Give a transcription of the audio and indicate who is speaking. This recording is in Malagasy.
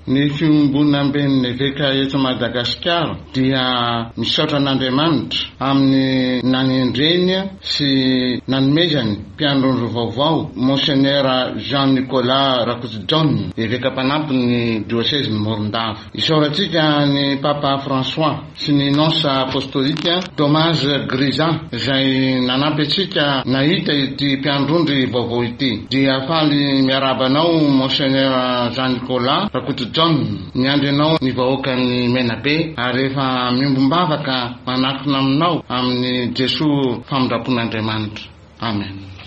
Speaker 1: Ny fiombonana amben'ny eveka eto Madagasikara dia misaotra an'Andriamanitra amin'ny nanendreny sy nanomezany mpiandro vaovao Monseigneur Jean-Nicolas Rakotodraone, eveka mpanampin'ny diocèse ny Morondava. Isaorantsika ny Papa François sy ny nonce apostolika Thomas Grisa izay nanampy antsika nahita ity mpiandrondry vaovao ity. Dia faly miarabanao Monseigneur Jean-Nicolas Rakotodraone, miandry ianao ny vahoaka ny Menabe ary rehefa miombom-bavaka manakona aminao amin'ny Jesoa famindrapon'Andriamanitra. Amen.